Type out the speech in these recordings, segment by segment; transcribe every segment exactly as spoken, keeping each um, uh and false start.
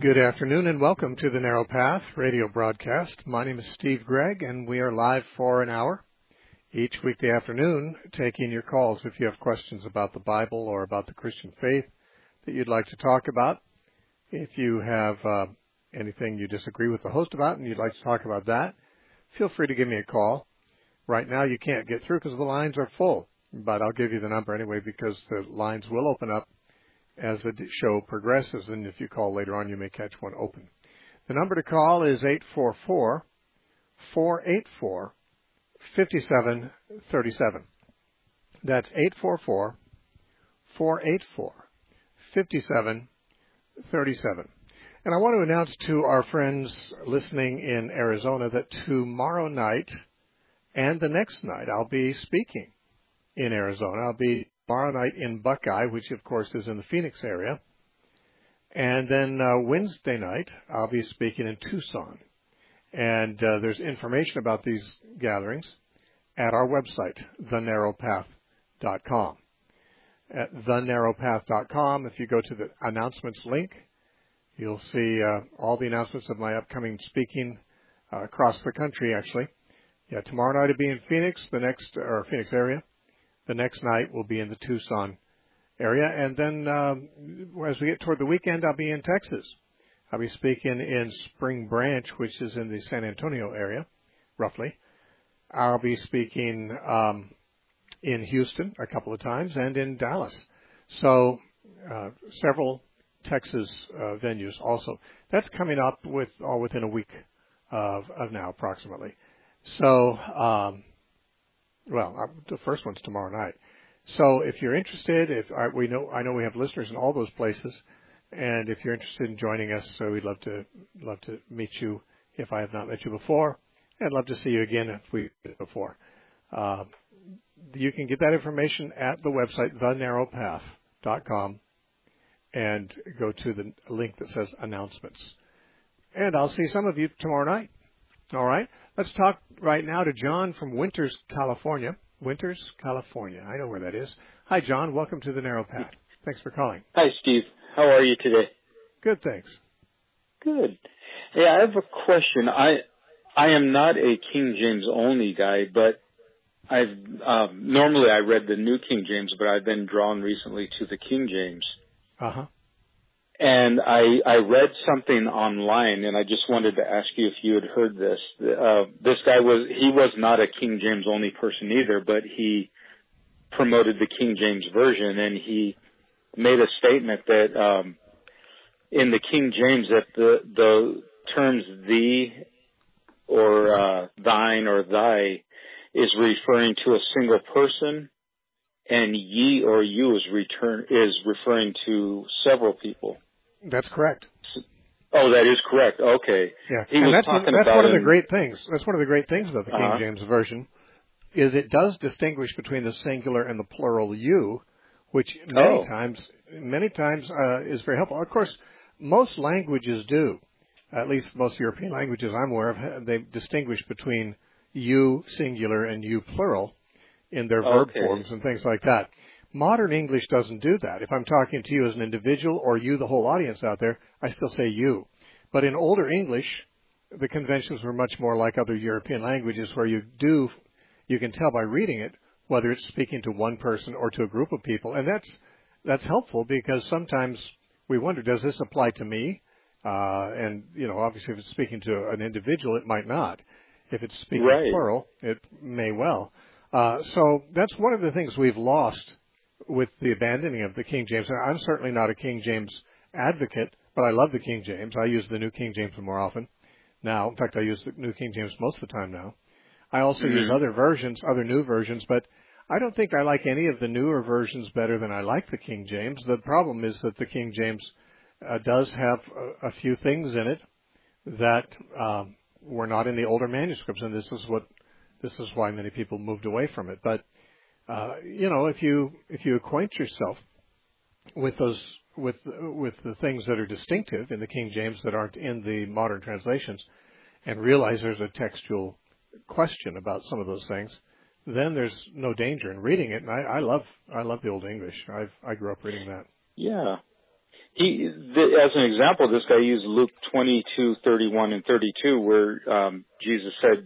Good afternoon and welcome to the Narrow Path radio broadcast. My name is Steve Gregg and we are live for an hour each weekday afternoon taking your calls if you have questions about the Bible or about the Christian faith that you'd like to talk about. If you have uh, anything you disagree with the host about and you'd like to talk about that, feel free to give me a call. Right now you can't get through because the lines are full, but I'll give you the number anyway because the lines will open up as the show progresses, and if you call later on, you may catch one open. The number to call is eight four four, four eight four, five seven three seven. That's eight four four, four eight four, five seven three seven. And I want to announce to our friends listening in Arizona that tomorrow night and the next night I'll be speaking in Arizona. I'll be tomorrow night in Buckeye, which of course is in the Phoenix area. And then uh, Wednesday night, I'll be speaking in Tucson. And uh, there's information about these gatherings at our website, the narrow path dot com. At the narrow path dot com, if you go to the announcements link, you'll see uh, all the announcements of my upcoming speaking uh, across the country, actually. Yeah, tomorrow night I'll be in Phoenix, the next, or Phoenix area. The next night will be in the Tucson area. And then um, as we get toward the weekend, I'll be in Texas. I'll be speaking in Spring Branch, which is in the San Antonio area, roughly. I'll be speaking um, in Houston a couple of times and in Dallas. So uh, several Texas uh, venues also. That's coming up with all within a week of, of now, approximately. So... Um, Well, the first one's tomorrow night. So if you're interested, if I, we know, I know we have listeners in all those places, and if you're interested in joining us, so we'd love to love to meet you if I have not met you before. I'd love to see you again if we did before. Uh, you can get that information at the website the narrow path dot com and go to the link that says announcements. And I'll see some of you tomorrow night. All right. Let's talk right now to John from Winters, California. Winters, California. I know where that is. Hi, John. Welcome to the Narrow Path. Thanks for calling. Hi, Steve. How are you today? Good, thanks. Good. Hey, I have a question. I I am not a King James only guy, but I've um, normally I read the New King James, but I've been drawn recently to the King James. Uh huh. And I, I read something online, and I just wanted to ask you if you had heard this. Uh, this guy was, he was not a King James only person either, but he promoted the King James Version, and he made a statement that um, in the King James that the, the terms thee or uh, thine or thy is referring to a single person, and ye or you is, return, is referring to several people. That's correct. Oh, that is correct. Okay. Yeah, he and was that's, talking that's about one of the in, great things. That's one of the great things about the uh-huh. King James Version is it does distinguish between the singular and the plural you, which many oh. times, many times uh, is very helpful. Of course, most languages do. At least most European languages I'm aware of, they distinguish between you singular and you plural in their verb okay. forms and things like that. Modern English doesn't do that. If I'm talking to you as an individual or you, the whole audience out there, I still say you. But in older English, the conventions were much more like other European languages where you do, you can tell by reading it whether it's speaking to one person or to a group of people. And that's, that's helpful because sometimes we wonder, does this apply to me? Uh, and, you know, obviously if it's speaking to an individual, it might not. If it's speaking right. plural, it may well. Uh, so that's one of the things we've lost with the abandoning of the King James. I'm certainly not a King James advocate, but I love the King James. I use the New King James more often now. In fact, I use the New King James most of the time now. I also mm-hmm. use other versions, other new versions, but I don't think I like any of the newer versions better than I like the King James. The problem is that the King James uh, does have a, a few things in it that um, were not in the older manuscripts, and this is what this is why many people moved away from it. But Uh, you know, if you if you acquaint yourself with those with with the things that are distinctive in the King James that aren't in the modern translations, and realize there's a textual question about some of those things, then there's no danger in reading it. And I, I love I love the Old English. I I grew up reading that. Yeah, he, the, as an example, this guy used Luke twenty-two, thirty-one and thirty-two, where um, Jesus said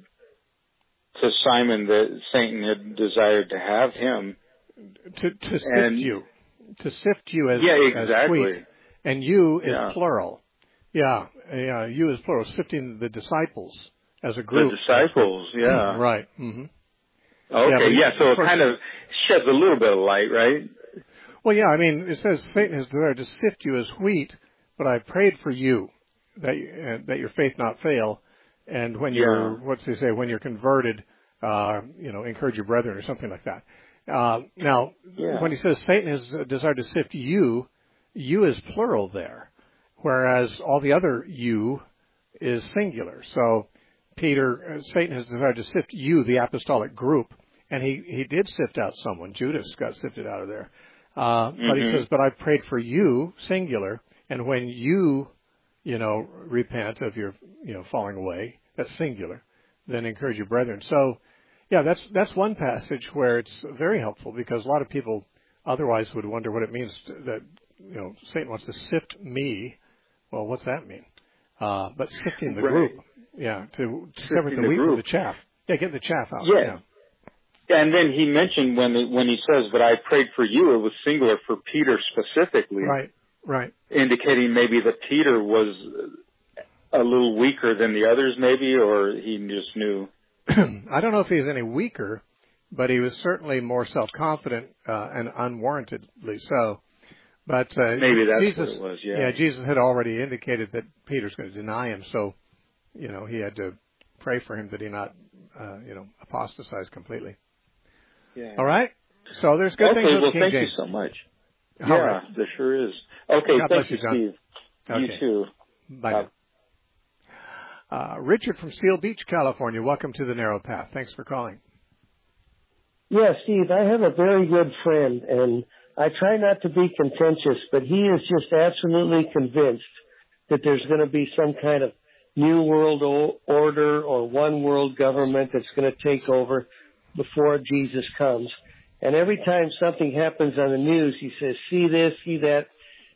to Simon that Satan had desired to have him. To, to sift and, you. To sift you as, yeah, exactly. as wheat. And you is yeah. plural. Yeah, yeah, you is plural, sifting the disciples as a group. The disciples, yeah. Right. Mm-hmm. Okay, yeah, yeah, so it course, kind of sheds a little bit of light, right? Well, yeah, I mean, it says Satan has desired to sift you as wheat, but I prayed for you that uh, that your faith not fail. And when you're, yeah. what's he say, when you're converted, uh, you know, encourage your brethren or something like that. Uh, now, yeah. when he says Satan has desired to sift you, you is plural there, whereas all the other you is singular. So Peter, uh, Satan has desired to sift you, the apostolic group, and he, he did sift out someone. Judas got sifted out of there. Uh, mm-hmm. But he says, but I prayed for you, singular, and when you, you know, repent of your, you know, falling away, that's singular, then encourage your brethren. So, yeah, that's that's one passage where it's very helpful because a lot of people otherwise would wonder what it means to, that, you know, Satan wants to sift me. Well, what's that mean? Uh, but sifting the right. group, yeah, to, to separate the, the wheat from the chaff. Yeah, get the chaff out. Yeah. yeah. And then he mentioned when it, when he says, but I prayed for you, it was singular for Peter specifically. Right, right. Indicating maybe that Peter was a little weaker than the others maybe, or he just knew. I don't know if he's any weaker, but he was certainly more self-confident uh, and unwarrantedly so. But uh, maybe that's Jesus, what it was. Yeah. yeah, Jesus had already indicated that Peter's going to deny him, so you know he had to pray for him that he not, uh, you know, apostatize completely. Yeah. All right. So there's good okay, things with well, King thank James. you so much. All yeah, right. there sure is. Okay, God thank bless you, John. Steve. Okay. You too. Bye. Bye. Uh, Richard from Seal Beach, California. Welcome to the Narrow Path. Thanks for calling. Yeah, Steve, I have a very good friend, and I try not to be contentious, but he is just absolutely convinced that there's going to be some kind of new world order or one world government that's going to take over before Jesus comes. And every time something happens on the news, he says, see this, see that.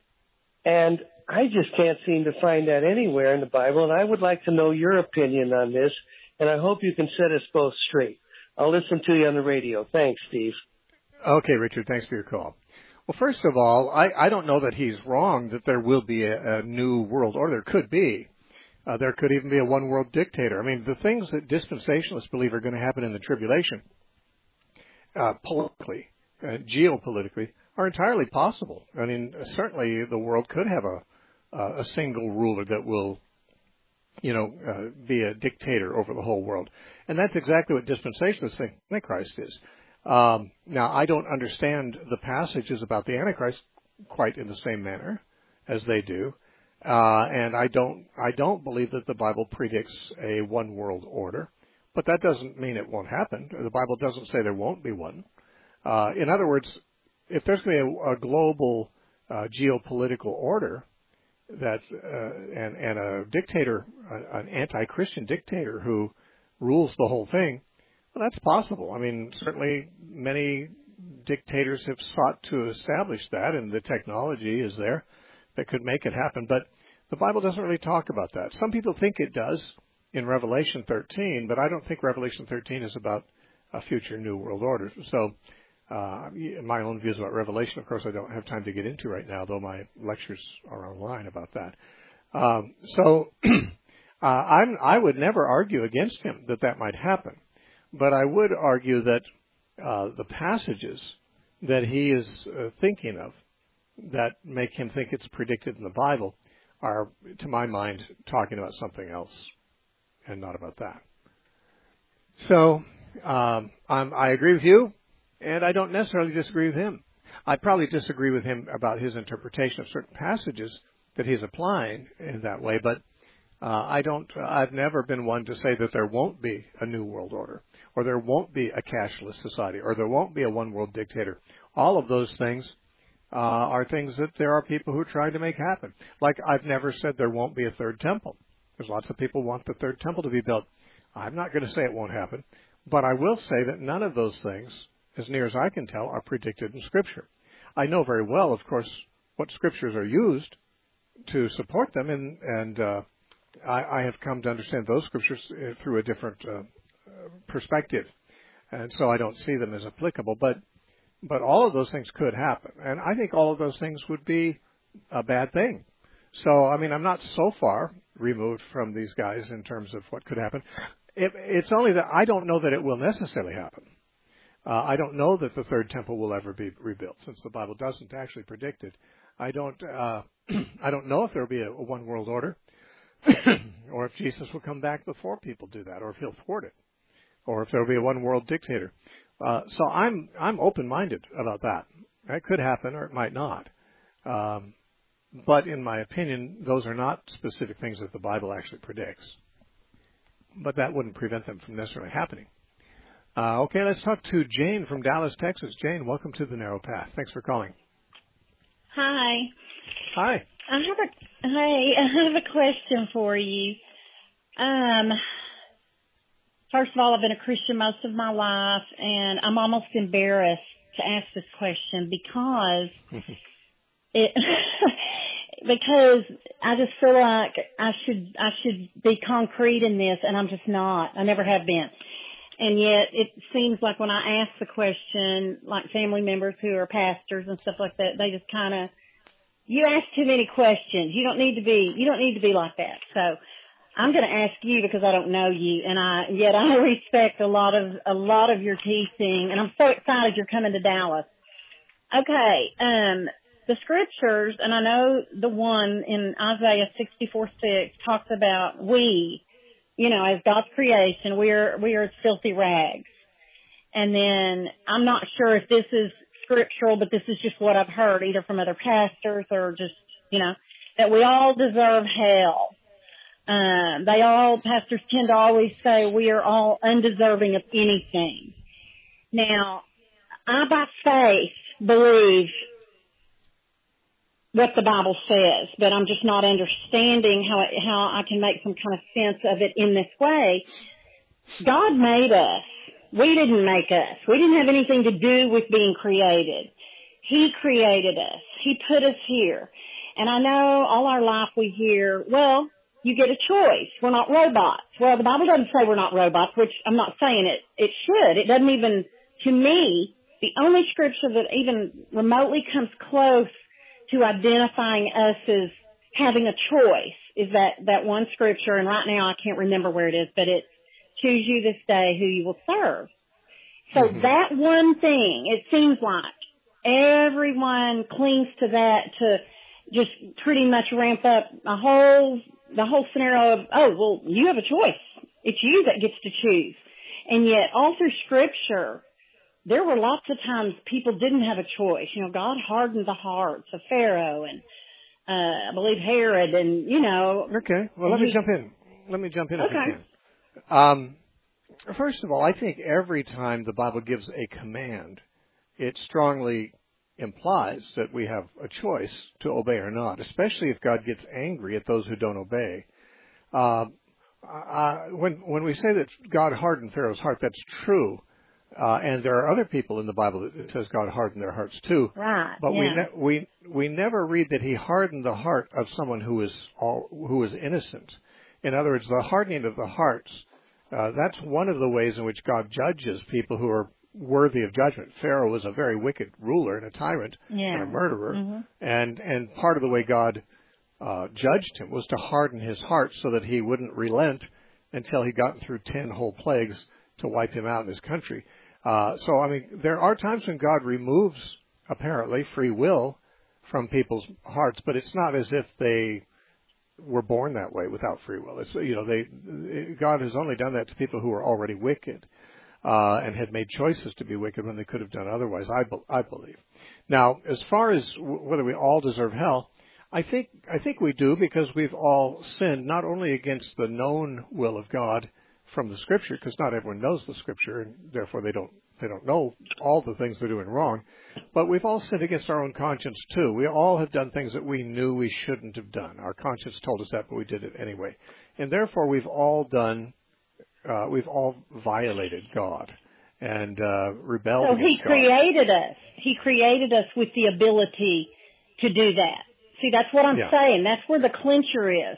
And I just can't seem to find that anywhere in the Bible, and I would like to know your opinion on this, and I hope you can set us both straight. I'll listen to you on the radio. Thanks, Steve. Okay, Richard, thanks for your call. Well, first of all, I, I don't know that he's wrong that there will be a, a new world order. There could be. Uh, there could even be a one-world dictator. I mean, the things that dispensationalists believe are going to happen in the tribulation, uh, politically, uh, geopolitically, are entirely possible. I mean, certainly the world could have a Uh, a single ruler that will, you know, uh, be a dictator over the whole world. And that's exactly what dispensationalists think Antichrist is. Um, now, I don't understand the passages about the Antichrist quite in the same manner as they do. Uh, and I don't, I don't believe that the Bible predicts a one world order, but that doesn't mean it won't happen. The Bible doesn't say there won't be one. Uh, in other words, if there's going to be a, a global uh, geopolitical order, that's uh, and and a dictator, uh, an anti-Christian dictator who rules the whole thing, well, that's possible. I mean, certainly many dictators have sought to establish that, and the technology is there that could make it happen. But the Bible doesn't really talk about that. Some people think it does in Revelation thirteen, but I don't think Revelation thirteen is about a future new world order. So Uh, my own views about Revelation, of course, I don't have time to get into right now, though my lectures are online about that. Um, so uh, I'm, I would never argue against him that that might happen, but I would argue that uh, the passages that he is uh, thinking of that make him think it's predicted in the Bible are, to my mind, talking about something else and not about that. So um, I'm, I agree with you. And I don't necessarily disagree with him. I probably disagree with him about his interpretation of certain passages that he's applying in that way, but uh, I don't, I've never been one to say that there won't be a new world order, or there won't be a cashless society, or there won't be a one world dictator. All of those things uh, are things that there are people who are trying to make happen. Like I've never said there won't be a third temple. There's lots of people who want the third temple to be built. I'm not going to say it won't happen, but I will say that none of those things, as near as I can tell, are predicted in Scripture. I know very well, of course, what scriptures are used to support them, and and uh, I, I have come to understand those scriptures through a different uh, perspective, and so I don't see them as applicable. But but all of those things could happen, and I think all of those things would be a bad thing. So I mean, I'm not so far removed from these guys in terms of what could happen. It, it's only that I don't know that it will necessarily happen. Uh, I don't know that the third temple will ever be rebuilt, since the Bible doesn't actually predict it. I don't. Uh, I don't know if there will be a, a one world order, or if Jesus will come back before people do that, or if he'll thwart it, or if there will be a one world dictator. Uh, so I'm I'm open minded about that. That could happen, or it might not. Um, but in my opinion, those are not specific things that the Bible actually predicts. But that wouldn't prevent them from necessarily happening. Uh, okay, let's talk to Jane from Dallas, Texas. Jane, welcome to the Narrow Path. Thanks for calling. Hi. Hi. I have a hey, I have a question for you. Um, first of all, I've been a Christian most of my life, and I'm almost embarrassed to ask this question because it because I just feel like I should I should be concrete in this, and I'm just not. I never have been. And yet it seems like when I ask the question, like family members who are pastors and stuff like that, they just kind of, you ask too many questions. You don't need to be, you don't need to be like that. So I'm going to ask you because I don't know you, and I, yet I respect a lot of, a lot of your teaching, and I'm so excited you're coming to Dallas. Okay. Um, the scriptures, and I know the one in Isaiah sixty-four six talks about we, you know, as God's creation, we are, we are filthy rags. And then I'm not sure if this is scriptural, but this is just what I've heard either from other pastors or just, you know, that we all deserve hell. Um, they all, pastors tend to always say we are all undeserving of anything. Now, I by faith believe what the Bible says, but I'm just not understanding how it, how I can make some kind of sense of it in this way. God made us. We didn't make us. We didn't have anything to do with being created. He created us. He put us here. And I know all our life we hear, well, you get a choice. We're not robots. Well, the Bible doesn't say we're not robots, which I'm not saying it. It should. It doesn't even, to me, the only scripture that even remotely comes close to identifying us as having a choice is that, that one scripture, and right now I can't remember where it is, but it's choose you this day who you will serve. So mm-hmm. that one thing, it seems like everyone clings to that to just pretty much ramp up a whole, the whole scenario of, oh, well, you have a choice. It's you that gets to choose. And yet all through scripture, there were lots of times people didn't have a choice. You know, God hardened the hearts of Pharaoh and, uh, I believe Herod and, you know. Okay. Well, let he, me jump in. Let me jump in okay. if I can. Um, first of all, I think every time the Bible gives a command, it strongly implies that we have a choice to obey or not, especially if God gets angry at those who don't obey. Uh, I, when, when we say that God hardened Pharaoh's heart, that's true. Uh, and there are other people in the Bible that says God hardened their hearts too. Right. But yeah. we ne- we we never read that He hardened the heart of someone who is all, who is innocent. In other words, the hardening of the hearts. Uh, that's one of the ways in which God judges people who are worthy of judgment. Pharaoh was a very wicked ruler and a tyrant yeah. and a murderer, mm-hmm. and and part of the way God uh, judged him was to harden his heart so that he wouldn't relent until he got through ten whole plagues to wipe him out in his country. Uh, so, I mean, there are times when God removes, apparently, free will from people's hearts, but it's not as if they were born that way without free will. It's, you know, they, God has only done that to people who are already wicked, uh, and had made choices to be wicked when they could have done otherwise, I, be, I believe. Now, as far as w- whether we all deserve hell, I think, I think we do because we've all sinned not only against the known will of God from the Scripture, because not everyone knows the Scripture, and therefore they don't they don't know all the things they're doing wrong. But we've all sinned against our own conscience too. We all have done things that we knew we shouldn't have done. Our conscience told us that, but we did it anyway. And therefore, we've all done, uh, we've all violated God and uh, rebelled so against He God. created us. He created us with the ability to do that. See, that's what I'm yeah. saying. That's where the clincher is.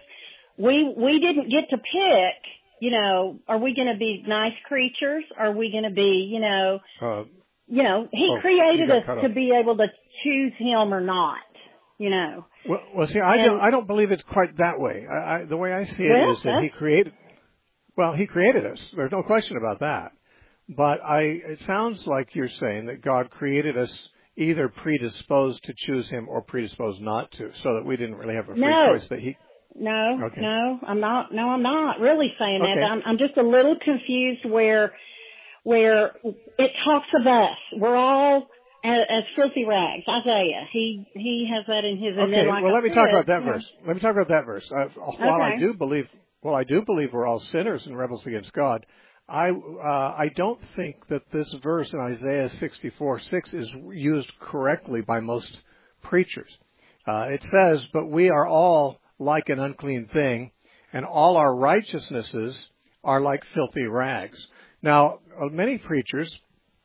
We we didn't get to pick, you know, are we going to be nice creatures? Are we going to be, you know, uh, you know, he oh, created us to be able to choose him or not, you know. Well, well see, I and, don't I don't believe it's quite that way. I, I, the way I see it well, is that he created, well, he created us. There's no question about that. But I, it sounds like you're saying that God created us either predisposed to choose him or predisposed not to, so that we didn't really have a free no. choice that he... No, okay. no, I'm not, no, I'm not really saying okay. that. I'm, I'm just a little confused where, where it talks of us. We're all as, as filthy rags. Isaiah, he, he has that in his, and okay, then like well, I let me said, talk about that you know, verse. Let me talk about that verse. Uh, while okay. I do believe, well, I do believe we're all sinners and rebels against God, I uh, I don't think that this verse in Isaiah sixty-four six is used correctly by most preachers. Uh, it says, but we are all like an unclean thing, and all our righteousnesses are like filthy rags. Now, many preachers,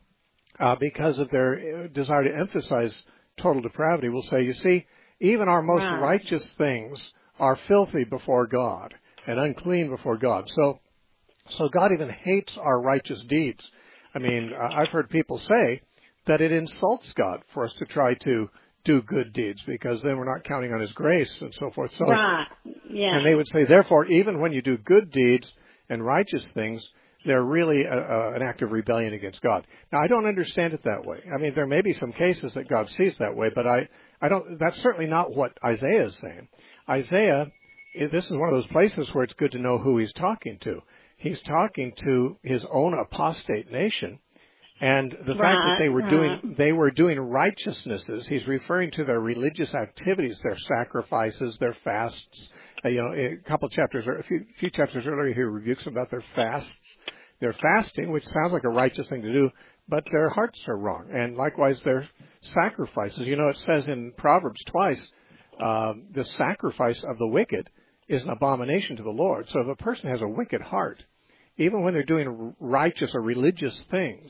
uh, because of their desire to emphasize total depravity, will say, you see, even our most right. righteous things are filthy before God and unclean before God. So, so God even hates our righteous deeds. I mean, I've heard people say that it insults God for us to try to do good deeds, because then we're not counting on his grace and so forth. So, right. Yeah. And they would say, therefore, even when you do good deeds and righteous things, they're really a, a, an act of rebellion against God. Now, I don't understand it that way. I mean, there may be some cases that God sees that way, but I, I don't. That's certainly not what Isaiah is saying. Isaiah, this is one of those places where it's good to know who he's talking to. He's talking to his own apostate nation. And the right, fact that they were right. doing they were doing righteousnesses, he's referring to their religious activities, their sacrifices, their fasts. Uh, you know, a couple chapters, or a few, few chapters earlier, he rebukes them about their fasts, their fasting, which sounds like a righteous thing to do, but their hearts are wrong. And likewise, their sacrifices. You know, it says in Proverbs twice, uh, the sacrifice of the wicked is an abomination to the Lord. So if a person has a wicked heart, even when they're doing righteous or religious things,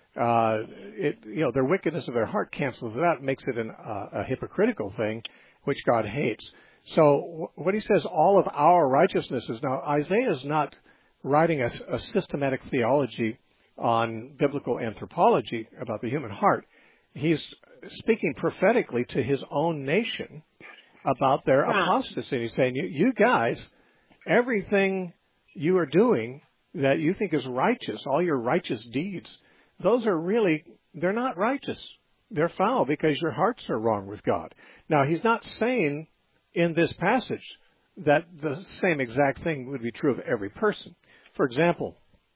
Uh, it, you know, their wickedness of their heart cancels it out, makes it an, uh, a hypocritical thing, which God hates. So w- what he says, all of our righteousnesses. Now, Isaiah is not writing a, a systematic theology on biblical anthropology about the human heart. He's speaking prophetically to his own nation about their right. apostasy. He's saying, you, you guys, everything you are doing that you think is righteous, all your righteous deeds, those are really, they're not righteous. They're foul because your hearts are wrong with God. Now, he's not saying in this passage that the same exact thing would be true of every person. For example,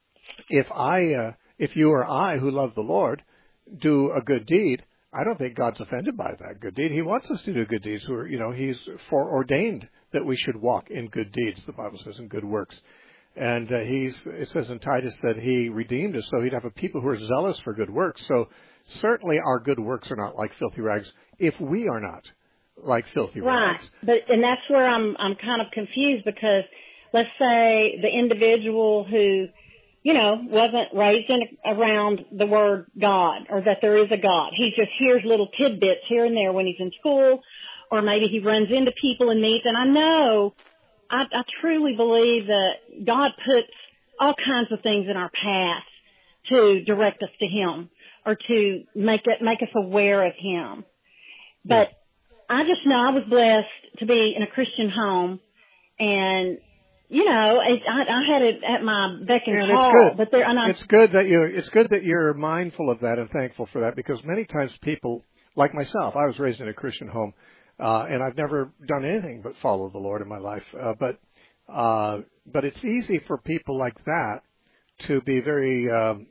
if I, uh, if you or I who love the Lord do a good deed, I don't think God's offended by that good deed. He wants us to do good deeds. We're, you know, he's foreordained that we should walk in good deeds, the Bible says, in good works. And uh, he's, it says in Titus that he redeemed us so he'd have a people who are zealous for good works. So certainly our good works are not like filthy rags if we are not like filthy right. rags. But, and that's where I'm, I'm kind of confused, because let's say the individual who, you know, wasn't raised in, around the word God, or that there is a God. He just hears little tidbits here and there when he's in school, or maybe he runs into people and meets. And I know, I, I truly believe that God puts all kinds of things in our path to direct us to Him, or to make it, make us aware of Him. But yeah. I just know I was blessed to be in a Christian home, and you know, I, I had it at my beck and, and call. It's good. But there, and I, it's good that you. It's good that you're mindful of that and thankful for that, because many times people, like myself, I was raised in a Christian home. Uh, and I've never done anything but follow the Lord in my life. Uh, but uh, but it's easy for people like that to be very um,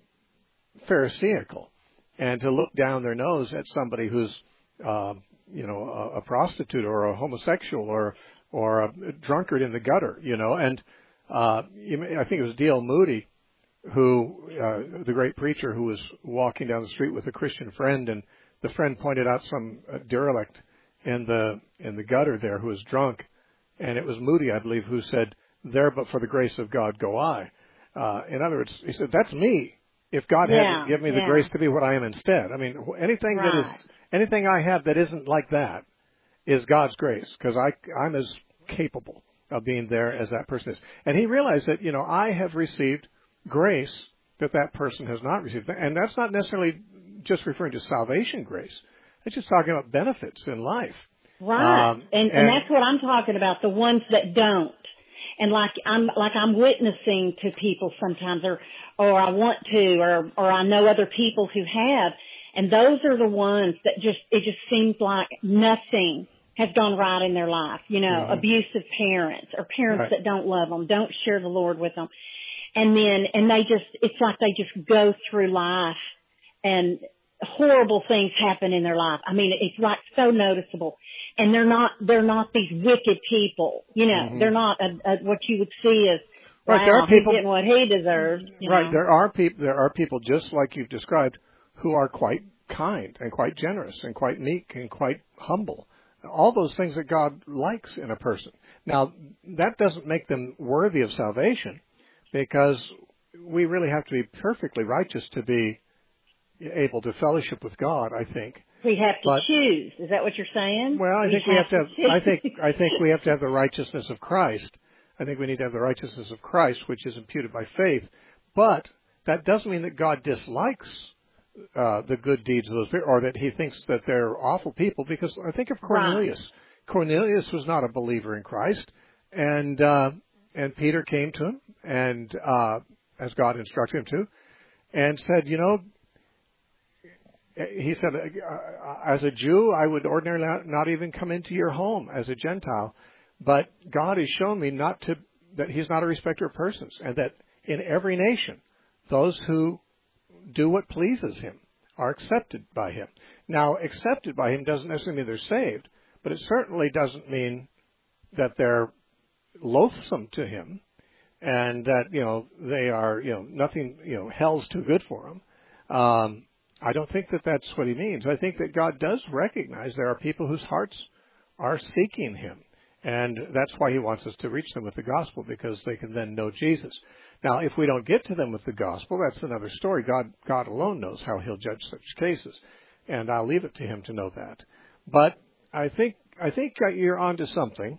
pharisaical and to look down their nose at somebody who's, uh, you know, a, a prostitute or a homosexual or or a drunkard in the gutter, you know. And uh, you may, I think it was D L Moody, who uh, the great preacher, who was walking down the street with a Christian friend, and the friend pointed out some uh, derelict in the in the gutter there who was drunk, and it was Moody, I believe, who said, "There, but for the grace of God, go I." Uh, in other words, he said, "That's me. If God yeah, hadn't given me yeah. the grace to be what I am instead, I mean, anything right. that is anything I have that isn't like that is God's grace, because I, I'm as capable of being there as that person is. And he realized that, you know, I have received grace that that person has not received. And that's not necessarily just referring to salvation grace. It's just talking about benefits in life. Right. Um, and, and, and that's what I'm talking about, the ones that don't. And like I'm, like I'm witnessing to people sometimes, or, or I want to, or, or I know other people who have, and those are the ones that just, it just seems like nothing has gone right in their life. You know, mm-hmm. abusive parents, or parents right. that don't love them, don't share the Lord with them. And then, and they just, it's like they just go through life and horrible things happen in their life. I mean, it's like so noticeable. And they're not, they're not these wicked people. You know, mm-hmm. they're not a, a, what you would see as, wow, right, there are people, he's getting what he deserves. You right, know? there are people, there are people just like you've described who are quite kind and quite generous and quite meek and quite humble. All those things that God likes in a person. Now, that doesn't make them worthy of salvation, because we really have to be perfectly righteous to be able to fellowship with God, I think. We have to but, choose. Is that what you're saying? Well, I we think we have to have, to I think, I think we have to have the righteousness of Christ. I think we need to have the righteousness of Christ, which is imputed by faith. But that doesn't mean that God dislikes uh, the good deeds of those people, or that he thinks that they're awful people, because I think of Cornelius. Right. Cornelius was not a believer in Christ, and uh, and Peter came to him, and uh, as God instructed him to, and said, you know, he said, as a Jew, I would ordinarily not even come into your home as a Gentile, but God has shown me not to, that he's not a respecter of persons, and that in every nation, those who do what pleases him are accepted by him. Now, accepted by him doesn't necessarily mean they're saved, but it certainly doesn't mean that they're loathsome to him, and that, you know, they are, you know, nothing, you know, hell's too good for them. Um, I don't think that that's what he means. I think that God does recognize there are people whose hearts are seeking him, and that's why he wants us to reach them with the gospel, because they can then know Jesus. Now, if we don't get to them with the gospel, that's another story. God, God alone knows how he'll judge such cases, and I'll leave it to him to know that. But I think, I think you're onto something.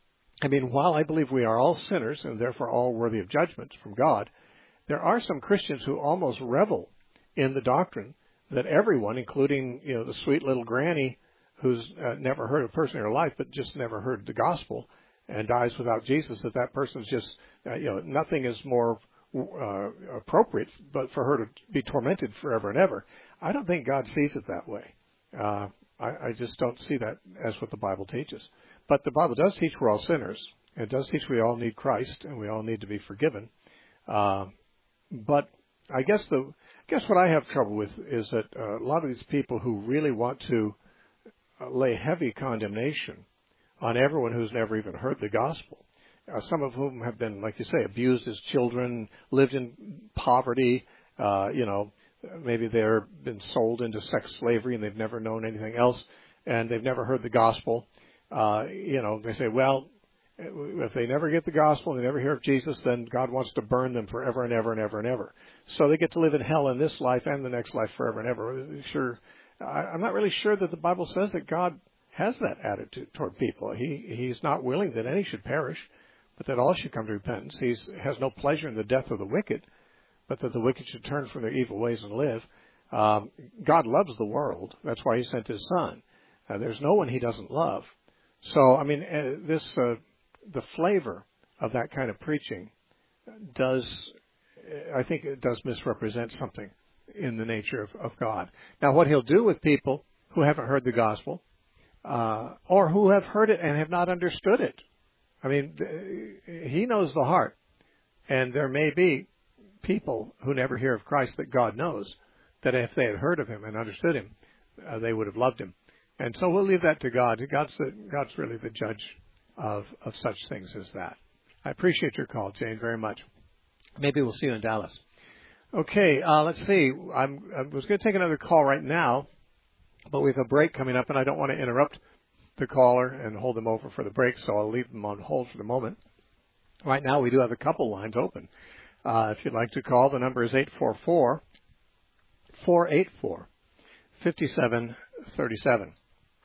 I mean, while I believe we are all sinners and therefore all worthy of judgment from God, there are some Christians who almost revel in the doctrine that everyone, including, you know, the sweet little granny who's uh, never heard a person in her life but just never heard the gospel and dies without Jesus, that that person's just, uh, you know, nothing is more uh, appropriate but for her to be tormented forever and ever. I don't think God sees it that way. Uh, I, I just don't see that as what the Bible teaches. But the Bible does teach we're all sinners. It does teach we all need Christ and we all need to be forgiven. Uh, but I guess the I guess what I have trouble with is that uh, a lot of these people who really want to uh, lay heavy condemnation on everyone who's never even heard the gospel, uh, some of whom have been, like you say, abused as children, lived in poverty, uh, you know, maybe they've been sold into sex slavery and they've never known anything else, and they've never heard the gospel. Uh, you know, they say, well, if they never get the gospel and they never hear of Jesus, then God wants to burn them forever and ever and ever and ever. So they get to live in hell in this life and the next life forever and ever. Sure, I'm not really sure that the Bible says that God has that attitude toward people. He He's not willing that any should perish, but that all should come to repentance. He has no pleasure in the death of the wicked, but that the wicked should turn from their evil ways and live. Um, God loves the world. That's why he sent his son. Uh, there's no one he doesn't love. So, I mean, uh, this... Uh, the flavor of that kind of preaching does, I think it does misrepresent something in the nature of, of God. Now, what he'll do with people who haven't heard the gospel, uh, or who have heard it and have not understood it. I mean, he knows the heart, and there may be people who never hear of Christ that God knows, that if they had heard of him and understood him, uh, they would have loved him. And so we'll leave that to God. God's the, God's really the judge of of such things as that. I appreciate your call, Jane, very much. Maybe we'll see you in Dallas. Okay, uh, let's see. I'm, I was going to take another call right now, but we have a break coming up, and I don't want to interrupt the caller and hold them over for the break, so I'll leave them on hold for the moment. Right now, we do have a couple lines open. Uh, if you'd like to call, the number is eight four four, four eight four, five seven three seven.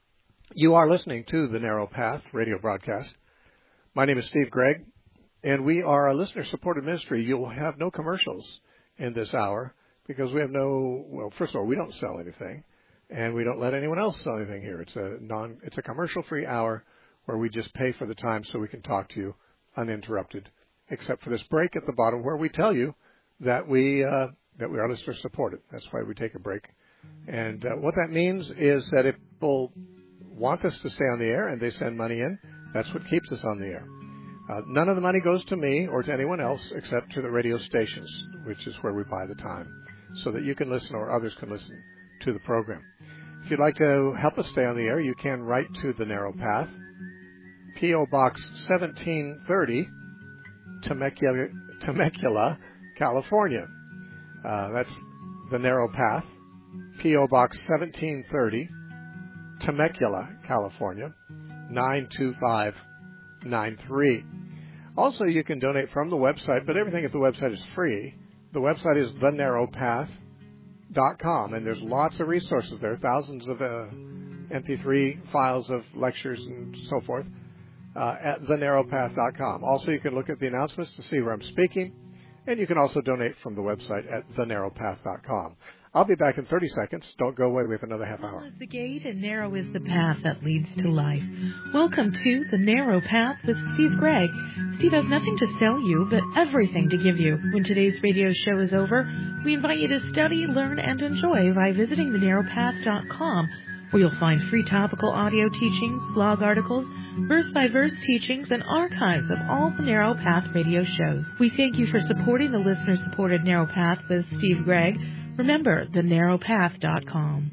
You are listening to the Narrow Path radio broadcast. My name is Steve Gregg, and we are a listener-supported ministry. You'll have no commercials in this hour because we have no, well, first of all, we don't sell anything, and we don't let anyone else sell anything here. It's a non, it's a commercial-free hour where we just pay for the time so we can talk to you uninterrupted, except for this break at the bottom where we tell you that we uh, that we are listener-supported. That's why we take a break. And uh, what that means is that if people want us to stay on the air and they send money in, that's what keeps us on the air. Uh, none of the money goes to me or to anyone else except to the radio stations, which is where we buy the time, so that you can listen or others can listen to the program. If you'd like to help us stay on the air, you can write to The Narrow Path, P O. Box seventeen thirty, Temecula, Temecula California. Uh, that's The Narrow Path, P O. Box seventeen thirty, Temecula, California, nine two five nine three. Also, you can donate from the website, but everything at the website is free. The website is the narrow path dot com, and there's lots of resources there, thousands of uh, M P three files of lectures and so forth uh, at the narrow path dot com. Also, you can look at the announcements to see where I'm speaking, and you can also donate from the website at the narrow path dot com. I'll be back in thirty seconds. Don't go away. We have another half hour. Small is the gate and narrow is the path that leads to life. Welcome to The Narrow Path with Steve Gregg. Steve has nothing to sell you, but everything to give you. When today's radio show is over, we invite you to study, learn, and enjoy by visiting the narrow path dot com, where you'll find free topical audio teachings, blog articles, verse-by-verse teachings, and archives of all the Narrow Path radio shows. We thank you for supporting the listener-supported Narrow Path with Steve Gregg. Remember, the narrow path dot com.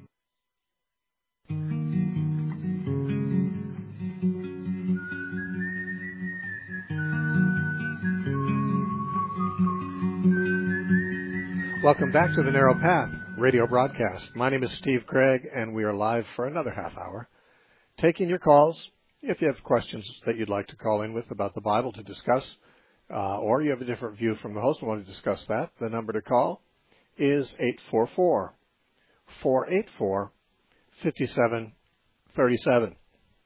Welcome back to the Narrow Path radio broadcast. My name is Steve Gregg, and we are live for another half hour, taking your calls. If you have questions that you'd like to call in with about the Bible to discuss, uh, or you have a different view from the host and want to discuss that, the number to call is eight four four, four eight four, five seven three seven.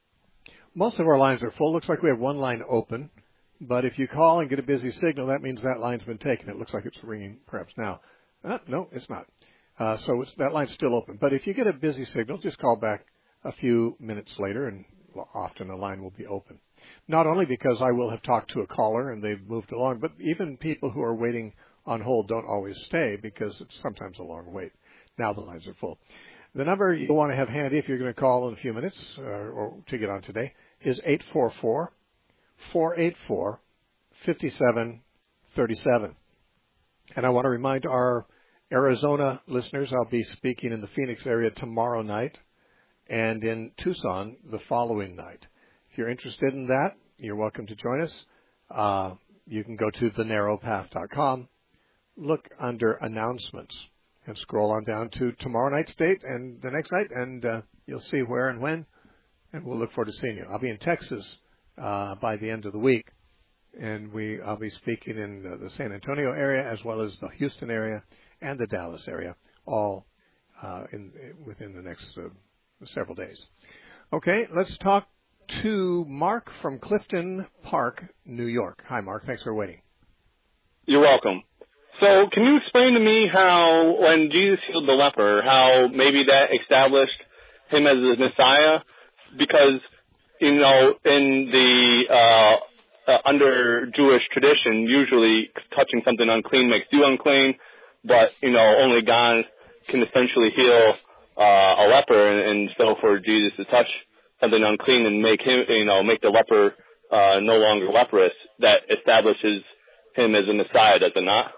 Most of our lines are full. Looks like we have one line open, but if you call and get a busy signal, that means that line's been taken. It looks like it's ringing perhaps now. Uh, no, it's not. Uh, so it's, that line's still open. But if you get a busy signal, just call back a few minutes later, and often the line will be open. Not only because I will have talked to a caller and they've moved along, but even people who are waiting on hold don't always stay because it's sometimes a long wait. Now the lines are full. The number you'll want to have handy if you're going to call in a few minutes uh, or to get on today is eight four four, four eight four, five seven three seven. And I want to remind our Arizona listeners I'll be speaking in the Phoenix area tomorrow night and in Tucson the following night. If you're interested in that, you're welcome to join us. Uh, you can go to the narrow path dot com. Look under announcements and scroll on down to tomorrow night's date and the next night, and uh, you'll see where and when, and we'll look forward to seeing you. I'll be in Texas uh, by the end of the week, and we I'll be speaking in uh, the San Antonio area as well as the Houston area and the Dallas area, all uh, in within the next uh, several days. Okay, let's talk to Mark from Clifton Park, New York. Hi, Mark. Thanks for waiting. You're welcome. So can you explain to me how, when Jesus healed the leper, how maybe that established him as the Messiah? Because, you know, in the, uh, uh, under Jewish tradition, usually touching something unclean makes you unclean, but, you know, only God can essentially heal uh, a leper, and, and so for Jesus to touch something unclean and make him, you know, make the leper uh, no longer leprous, that establishes him as a Messiah, does it not?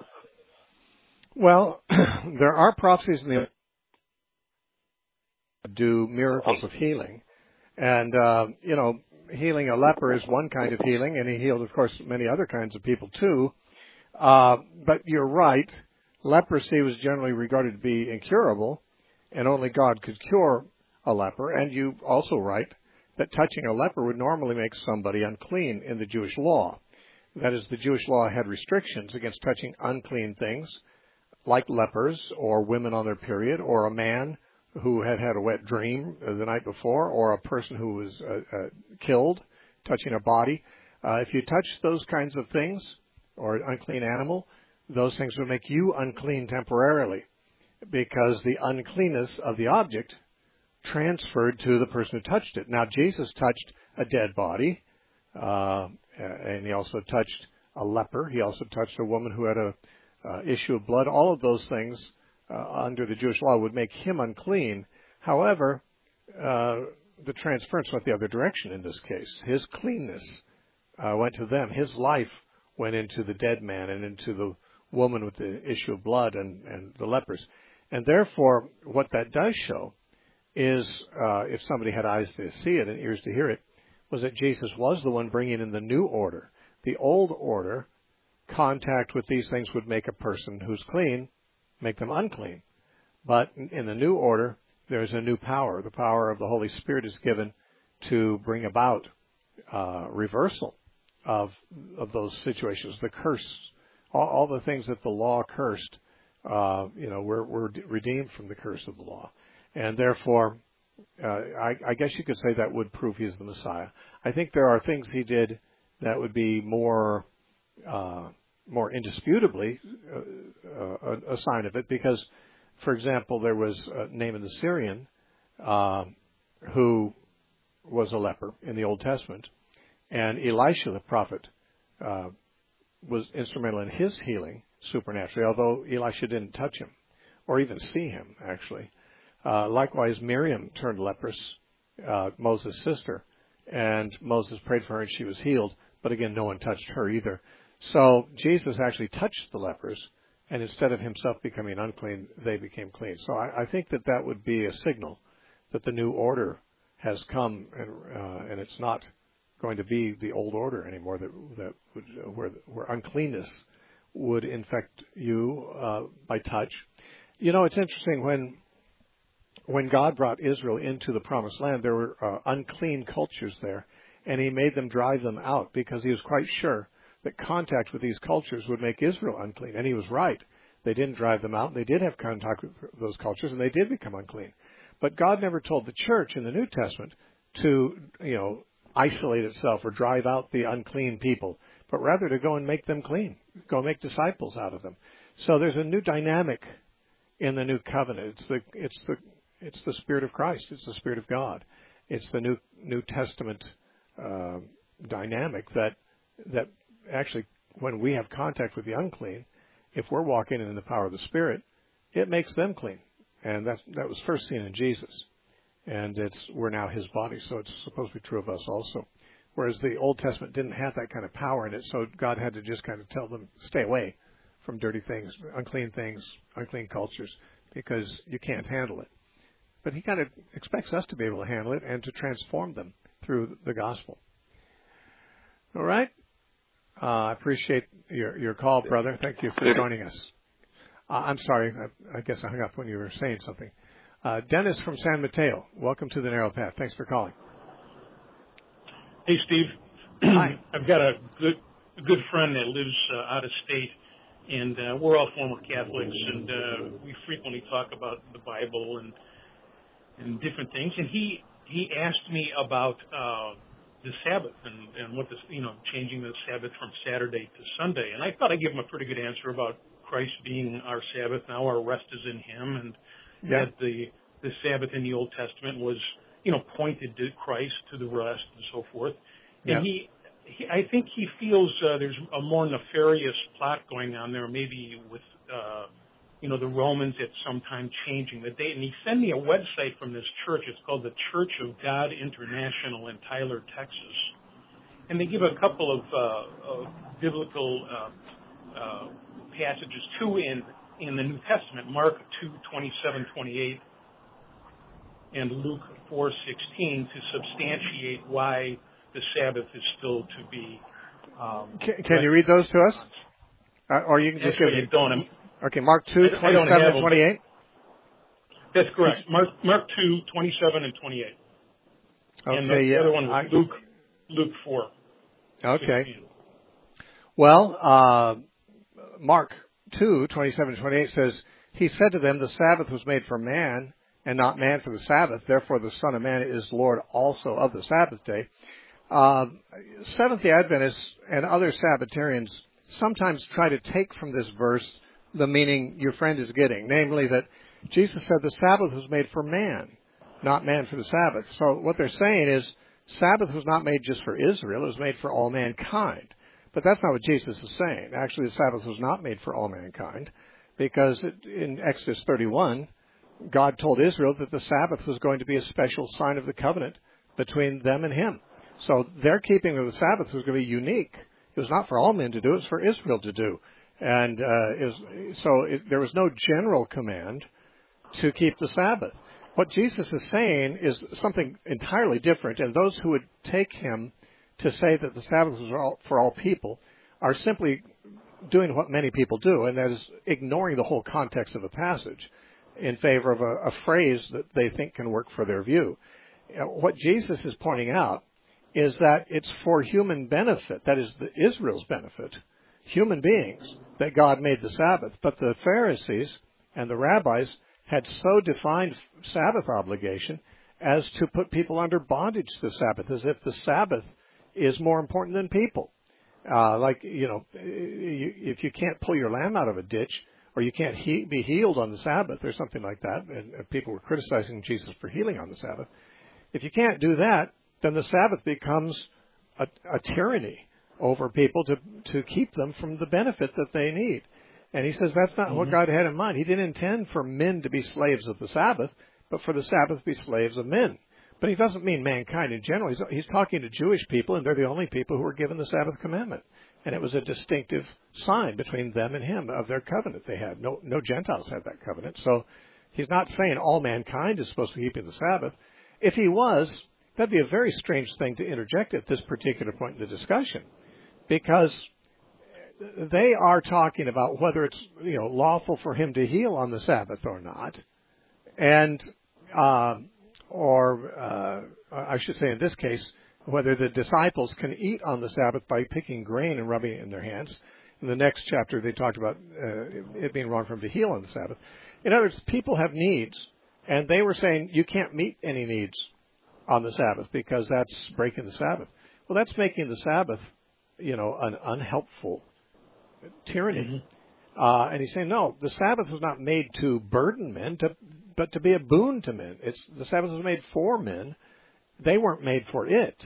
Well, there are prophecies in the do miracles of healing. And, uh, you know, healing a leper is one kind of healing, and he healed, of course, many other kinds of people, too. Uh, but you're right. Leprosy was generally regarded to be incurable, and only God could cure a leper. And you also write that touching a leper would normally make somebody unclean in the Jewish law. That is, the Jewish law had restrictions against touching unclean things, like lepers or women on their period or a man who had had a wet dream the night before, or a person who was uh, uh, killed, touching a body. Uh, if you touch those kinds of things, or an unclean animal, those things would make you unclean temporarily, because the uncleanness of the object transferred to the person who touched it. Now, Jesus touched a dead body, uh, and he also touched a leper. He also touched a woman who had a uh, issue of blood. All of those things uh, under the Jewish law would make him unclean. However, uh, the transference went the other direction in this case. His cleanness uh, went to them. His life went into the dead man and into the woman with the issue of blood and, and the lepers. And therefore, what that does show is, uh, if somebody had eyes to see it and ears to hear it, was that Jesus was the one bringing in the new order. The old order, contact with these things would make a person who's clean, make them unclean. But in the new order, there's a new power. The power of the Holy Spirit is given to bring about uh, reversal of of those situations. The curse, all, all the things that the law cursed, uh, you know, we're, we're redeemed from the curse of the law. And therefore, uh, I, I guess you could say that would prove he's the Messiah. I think there are things he did that would be more uh, more indisputably uh, uh, a sign of it, because, for example, there was Naaman the Syrian uh, who was a leper in the Old Testament, and Elisha the prophet uh, was instrumental in his healing supernaturally, although Elisha didn't touch him or even see him, actually. Uh, likewise, Miriam turned leprous, uh, Moses' sister, and Moses prayed for her and she was healed, but again, no one touched her either. So Jesus actually touched the lepers, and instead of himself becoming unclean, they became clean. So I, I think that that would be a signal that the new order has come, and, uh, and it's not going to be the old order anymore, that, that would, uh, where, where uncleanness would infect you uh, by touch. You know, it's interesting, when when God brought Israel into the Promised Land, there were uh, unclean cultures there, and he made them drive them out because he was quite sure that contact with these cultures would make Israel unclean. And he was right. They didn't drive them out. They did have contact with those cultures, and they did become unclean. But God never told the church in the New Testament to, you know, isolate itself or drive out the unclean people, but rather to go and make them clean, go make disciples out of them. So there's a new dynamic in the new covenant. It's the it's the it's the Spirit of Christ. It's the Spirit of God. It's the new New Testament uh, dynamic that that actually, when we have contact with the unclean, if we're walking in the power of the Spirit, it makes them clean. And that that was first seen in Jesus. And it's we're now his body, so it's supposed to be true of us also. Whereas the Old Testament didn't have that kind of power in it, so God had to just kind of tell them, stay away from dirty things, unclean things, unclean cultures, because you can't handle it. But he kind of expects us to be able to handle it and to transform them through the gospel. All right? Uh, I appreciate your, your call, brother. Thank you for joining us. Uh, I'm sorry, I, I guess I hung up when you were saying something. Uh, Dennis from San Mateo, welcome to the Narrow Path. Thanks for calling. Hey, Steve. Hi. I've got a good a good friend that lives uh, out of state, and uh, we're all former Catholics, and uh, we frequently talk about the Bible and and different things. And he he asked me about uh, the Sabbath and, and what the you know changing the Sabbath from Saturday to Sunday. And I thought I'd give him a pretty good answer about Christ being our Sabbath. Now our rest is in Him, and yeah. that the the Sabbath in the Old Testament was, you know, pointed to Christ, to the rest, and so forth. And yeah. he, he, I think he feels uh, there's a more nefarious plot going on there, maybe with, uh, you know, the Romans at some time changing the date. And he sent me a website from this church. It's called the Church of God International in Tyler, Texas. And they give a couple of uh, uh, biblical uh, uh, passages, two in in the New Testament, Mark two twenty-seven, twenty-eight, and Luke four sixteen, to substantiate why the Sabbath is still to be. Um, can can you read those to us? Uh, or you can just Actually, give don't. Okay, Mark two, twenty-seven and twenty-eight? That's correct. Mark, Mark two, twenty-seven and twenty-eight. Okay, and the, yeah. the other one was I, Luke, Luke four. Okay. sixteen. Well, uh, Mark two, twenty-seven and twenty-eight says, he said to them, the Sabbath was made for man, and not man for the Sabbath. Therefore, the Son of Man is Lord also of the Sabbath day. Uh, Seventh-day Adventists and other Sabbatarians sometimes try to take from this verse the meaning your friend is getting, namely that Jesus said the Sabbath was made for man, not man for the Sabbath. So what they're saying is Sabbath was not made just for Israel, it was made for all mankind. But that's not what Jesus is saying. Actually, the Sabbath was not made for all mankind, because in Exodus thirty-one, God told Israel that the Sabbath was going to be a special sign of the covenant between them and him. So their keeping of the Sabbath was going to be unique. It was not for all men to do, it was for Israel to do. And uh, it was, so it, there was no general command to keep the Sabbath. What Jesus is saying is something entirely different, and those who would take him to say that the Sabbath was for all, for all people are simply doing what many people do, and that is ignoring the whole context of the passage in favor of a, a phrase that they think can work for their view. What Jesus is pointing out is that it's for human benefit, that is, the Israel's benefit, human beings, that God made the Sabbath. But the Pharisees and the rabbis had so defined Sabbath obligation as to put people under bondage to the Sabbath, as if the Sabbath is more important than people. Uh, like, you know, if you can't pull your lamb out of a ditch, or you can't he- be healed on the Sabbath, or something like that, and people were criticizing Jesus for healing on the Sabbath. If you can't do that, then the Sabbath becomes a, a tyranny over people to, to keep them from the benefit that they need. And he says that's not mm-hmm. what God had in mind. He didn't intend for men to be slaves of the Sabbath, but for the Sabbath to be slaves of men. But he doesn't mean mankind in general. He's, he's talking to Jewish people, and they're the only people who were given the Sabbath commandment. And it was a distinctive sign between them and him of their covenant they had. No, no Gentiles had that covenant. So he's not saying all mankind is supposed to be keeping the Sabbath. If he was, that'd be a very strange thing to interject at this particular point in the discussion, because they are talking about whether it's, you know, lawful for him to heal on the Sabbath or not, and uh, or uh, I should say in this case, whether the disciples can eat on the Sabbath by picking grain and rubbing it in their hands. In the next chapter, they talked about uh, it being wrong for him to heal on the Sabbath. In other words, people have needs, and they were saying you can't meet any needs on the Sabbath because that's breaking the Sabbath. Well, that's making the Sabbath, you know, an unhelpful tyranny. Mm-hmm. Uh, and he's saying, no, the Sabbath was not made to burden men, to, but to be a boon to men. It's the Sabbath was made for men. They weren't made for it.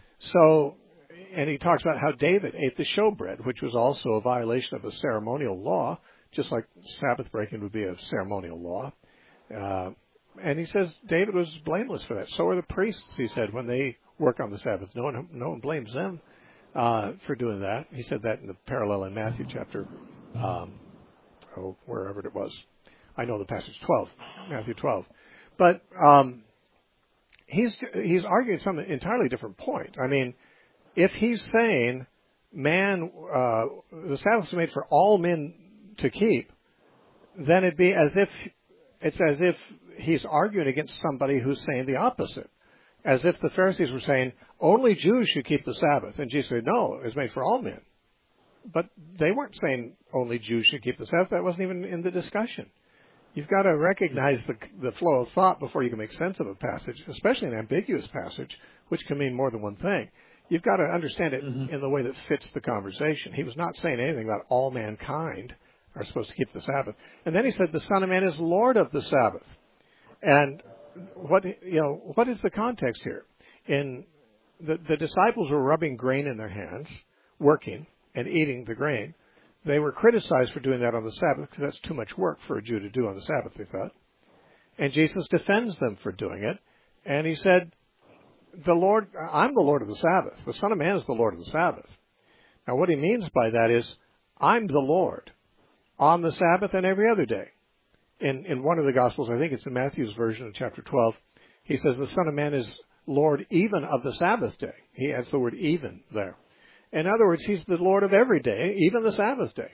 So, and he talks about how David ate the showbread, which was also a violation of a ceremonial law, just like Sabbath breaking would be a ceremonial law. Uh, and he says David was blameless for that. So are the priests, he said, when they work on the Sabbath. No one, no one blames them uh, for doing that. He said that in the parallel in Matthew chapter, um, oh, wherever it was. I know the passage twelve, Matthew twelve. But um, he's he's arguing some entirely different point. I mean, if he's saying man, uh, the Sabbath is made for all men to keep, then it'd be as if it's as if he's arguing against somebody who's saying the opposite. As if the Pharisees were saying only Jews should keep the Sabbath, and Jesus said no, it's made for all men. But they weren't saying only Jews should keep the Sabbath. That wasn't even in the discussion. You've got to recognize the, the flow of thought before you can make sense of a passage, especially an ambiguous passage, which can mean more than one thing. You've got to understand it mm-hmm. in the way that fits the conversation. He was not saying anything about all mankind are supposed to keep the Sabbath. And then he said the Son of Man is Lord of the Sabbath. And what you know, what is the context here? In the, the disciples were rubbing grain in their hands, working and eating the grain. They were criticized for doing that on the Sabbath because that's too much work for a Jew to do on the Sabbath, they thought. And Jesus defends them for doing it. And he said, "The Lord, I'm the Lord of the Sabbath. The Son of Man is the Lord of the Sabbath." Now what he means by that is, I'm the Lord on the Sabbath and every other day. In, in one of the Gospels, I think it's in Matthew's version of chapter twelve, he says the Son of Man is Lord even of the Sabbath day. He adds the word even there. In other words, he's the Lord of every day, even the Sabbath day.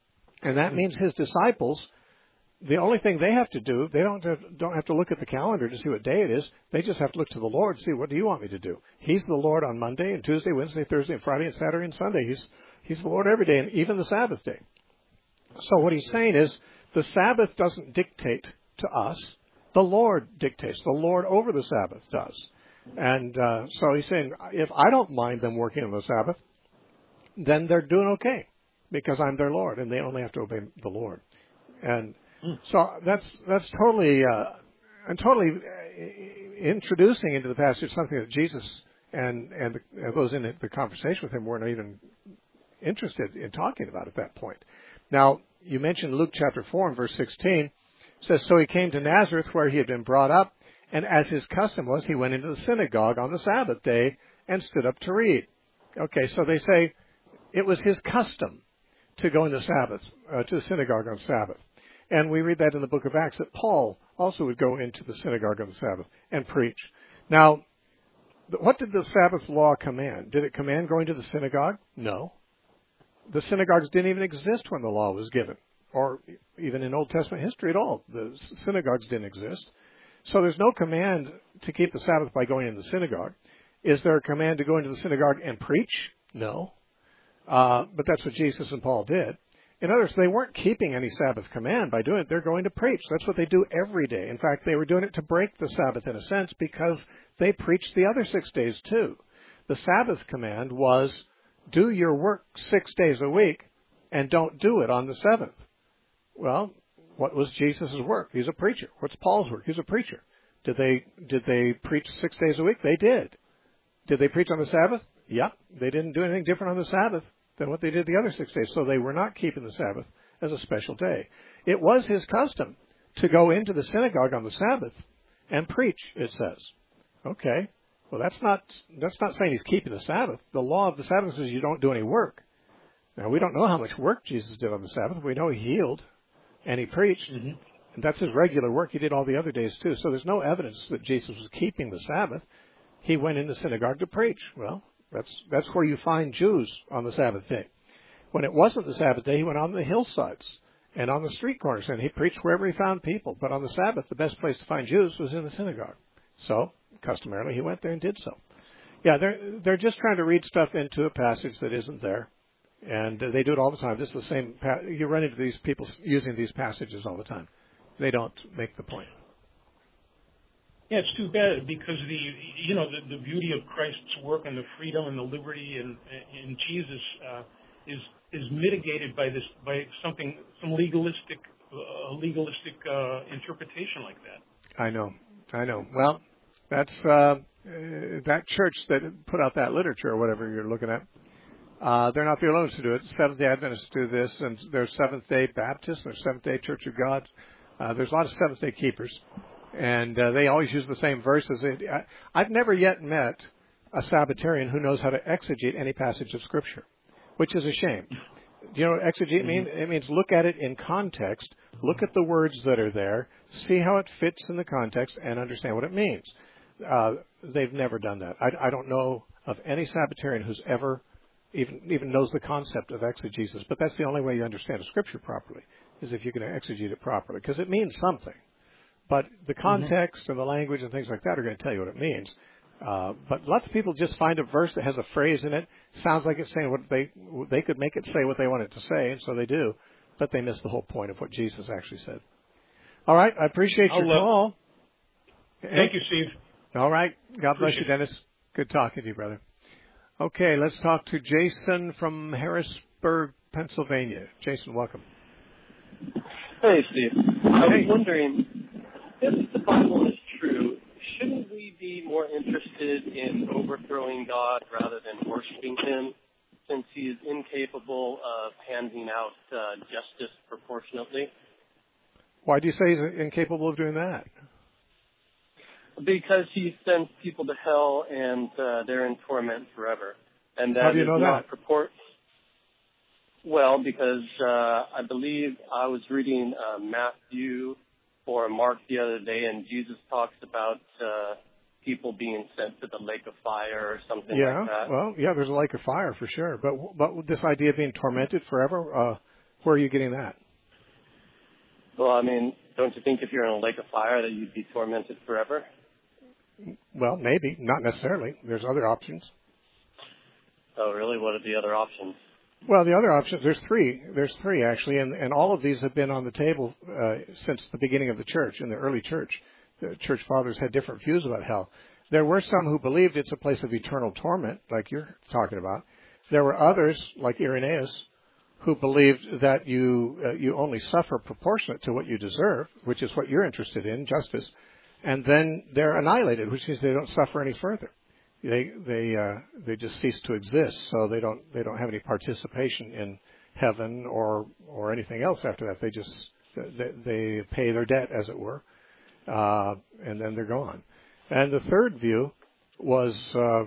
And that means his disciples, the only thing they have to do, they don't have, don't have to look at the calendar to see what day it is. They just have to look to the Lord and see, what do you want me to do? He's the Lord on Monday and Tuesday, Wednesday, Thursday, and Friday, and Saturday, and Sunday. He's, he's the Lord every day, and even the Sabbath day. So what he's saying is, the Sabbath doesn't dictate to us The Lord dictates. The Lord over the Sabbath does. And uh, so he's saying, if I don't mind them working on the Sabbath, then they're doing okay because I'm their Lord, and they only have to obey the Lord. And so that's that's totally uh, and totally introducing into the passage something that Jesus and and, the, and those in the conversation with him weren't even interested in talking about at that point. Now, you mentioned Luke chapter four and verse sixteen. It says, so he came to Nazareth where he had been brought up, and as his custom was, he went into the synagogue on the Sabbath day and stood up to read. Okay, so they say it was his custom to go into Sabbath, uh, to the synagogue on Sabbath. And we read that in the book of Acts that Paul also would go into the synagogue on the Sabbath and preach. Now, what did the Sabbath law command? Did it command going to the synagogue? No. The synagogues didn't even exist when the law was given, or even in Old Testament history at all. The synagogues didn't exist. So there's no command to keep the Sabbath by going into the synagogue. Is there a command to go into the synagogue and preach? No. Uh, but that's what Jesus and Paul did. In other words, they weren't keeping any Sabbath command by doing it. They're going to preach. That's what they do every day. In fact, they were doing it to break the Sabbath in a sense because they preached the other six days too. The Sabbath command was do your work six days a week and don't do it on the seventh. Well, what was Jesus' work? He's a preacher. What's Paul's work? He's a preacher. Did they did they preach six days a week? They did. Did they preach on the Sabbath? Yeah. They didn't do anything different on the Sabbath than what they did the other six days. So they were not keeping the Sabbath as a special day. It was his custom to go into the synagogue on the Sabbath and preach, it says. Okay. Well, that's not that's not saying he's keeping the Sabbath. The law of the Sabbath says you don't do any work. Now, we don't know how much work Jesus did on the Sabbath. We know he healed and he preached. Mm-hmm. And that's his regular work. He did all the other days, too. So there's no evidence that Jesus was keeping the Sabbath. He went in the synagogue to preach. Well, that's that's where you find Jews on the Sabbath day. When it wasn't the Sabbath day, he went on the hillsides and on the street corners, and he preached wherever he found people. But on the Sabbath, the best place to find Jews was in the synagogue. So, customarily, he went there and did so. Yeah, they're they're just trying to read stuff into a passage that isn't there. And they do it all the time. This is the same. You run into these people using these passages all the time. They don't make the point. Yeah, it's too bad because the you know the, the beauty of Christ's work and the freedom and the liberty in in Jesus uh, is is mitigated by this by something some legalistic uh, legalistic uh, interpretation like that. I know, I know. Well, that's uh, that church that put out that literature or whatever you're looking at. Uh, they're not the only ones to do it. Seventh-day Adventists do this, and there's Seventh-day Baptists, there's Seventh-day Church of God. Uh, there's a lot of Seventh-day keepers, and uh, they always use the same verses. I, I've never yet met a Sabbatarian who knows how to exegete any passage of Scripture, which is a shame. Do you know what exegete means? It means look at it in context, look at the words that are there, see how it fits in the context, and understand what it means. Uh, they've never done that. I, I don't know of any Sabbatarian who's ever even even knows the concept of exegesis, but that's the only way you understand a Scripture properly, is if you can exegete it properly, because it means something. But the context mm-hmm. and the language and things like that are going to tell you what it means. Uh, but lots of people just find a verse that has a phrase in it, sounds like it's saying what they they could make it say what they want it to say, and so they do, but they miss the whole point of what Jesus actually said. All right, I appreciate your I'll, call. Thank you, Steve. All right, God bless appreciate you, Dennis. Good talking to you, brother. Okay, let's talk to Jason from Harrisburg, Pennsylvania. Jason, welcome. Hey, Steve. I hey. was wondering, if the Bible is true, shouldn't we be more interested in overthrowing God rather than worshiping him, since he is incapable of handing out uh, justice proportionately? Why do you say he's incapable of doing that? Because he sends people to hell and uh, they're in torment forever. And that How do you is know not that? Purport. Well, because uh, I believe I was reading uh, Matthew or Mark the other day, and Jesus talks about uh, people being sent to the lake of fire or something yeah, like that. Well, yeah, there's a lake of fire for sure. But but this idea of being tormented forever, uh, where are you getting that? Well, I mean, don't you think if you're in a lake of fire that you'd be tormented forever? Well, maybe. Not necessarily. There's other options. Oh, really? What are the other options? Well, the other options, there's three. There's three, actually, and, and all of these have been on the table uh, since the beginning of the church, in the early church. the church fathers had different views about hell. There were some who believed it's a place of eternal torment, like you're talking about. There were others, like Irenaeus, who believed that you uh, you only suffer proportionate to what you deserve, which is what you're interested in, justice, and then they're annihilated, which means they don't suffer any further. They they uh, they just cease to exist, so they don't they don't have any participation in heaven or or anything else after that. They just they, they pay their debt, as it were, uh, and then they're gone. And the third view was uh,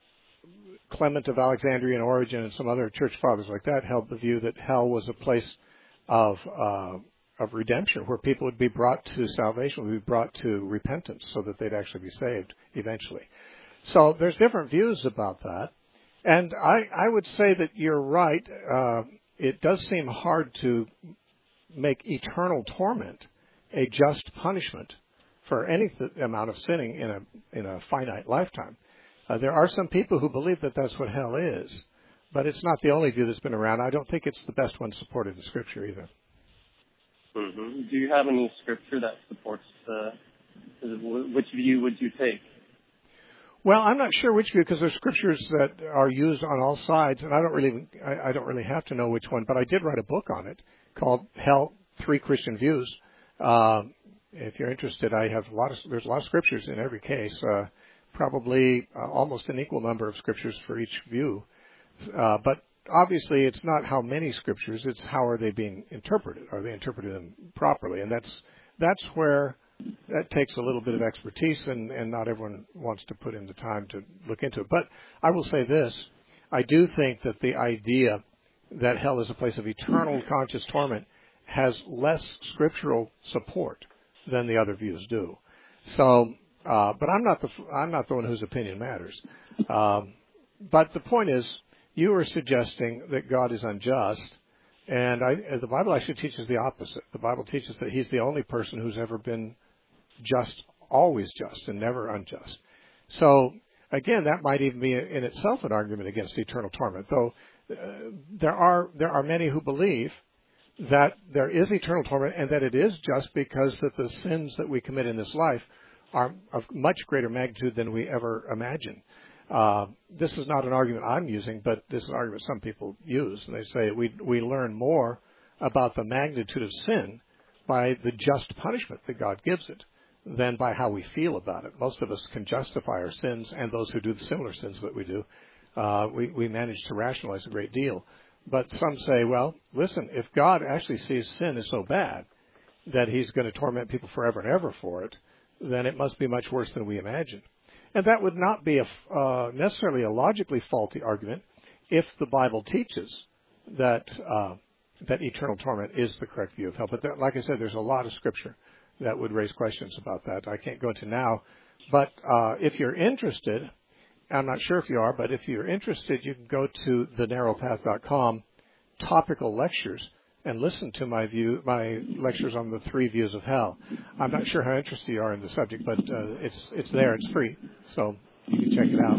Clement of Alexandria and Origen and some other church fathers like that held the view that hell was a place of uh, of redemption, where people would be brought to salvation, would be brought to repentance, so that they'd actually be saved eventually. So there's different views about that, and I, I would say that you're right. Uh, it does seem hard to make eternal torment a just punishment for any th- amount of sinning in a in a finite lifetime. Uh, there are some people who believe that that's what hell is, but it's not the only view that's been around. I don't think it's the best one supported in Scripture either. Mm-hmm. Do you have any Scripture that supports uh, which view would you take? Well, I'm not sure which view, because there's scriptures that are used on all sides, and I don't really, I, I don't really have to know which one. But I did write a book on it called "Hell: Three Christian Views." Uh, if you're interested, I have a lot of there's a lot of scriptures in every case, uh, probably uh, almost an equal number of scriptures for each view. Uh, but obviously, it's not how many scriptures; it's how are they being interpreted? Are they interpreted them properly? And that's that's where that takes a little bit of expertise, and, and not everyone wants to put in the time to look into it. But I will say this. I do think that the idea that hell is a place of eternal conscious torment has less scriptural support than the other views do. So, uh, but I'm not the I'm not the one whose opinion matters. Um, but the point is, you are suggesting that God is unjust, and I, the Bible actually teaches the opposite. The Bible teaches that He's the only person who's ever been just, always just, and never unjust. So, again, that might even be in itself an argument against eternal torment, though uh, there are there are many who believe that there is eternal torment and that it is just because that the sins that we commit in this life are of much greater magnitude than we ever imagine. Uh, this is not an argument I'm using, but this is an argument some people use, and they say we we learn more about the magnitude of sin by the just punishment that God gives it than by how we feel about it. Most of us can justify our sins, and those who do the similar sins that we do, uh, we, we manage to rationalize a great deal. But some say, well, listen, if God actually sees sin is so bad that He's going to torment people forever and ever for it, then it must be much worse than we imagine. And that would not be a, uh, necessarily a logically faulty argument if the Bible teaches that uh, that eternal torment is the correct view of hell. But there, like I said, there's a lot of Scripture that would raise questions about that. I can't go into now. But uh, if you're interested, I'm not sure if you are, but if you're interested, you can go to the narrow path dot com, topical lectures, and listen to my view, my lectures on the three views of hell. I'm not sure how interested you are in the subject, but uh, it's it's there. It's free, so you can check it out.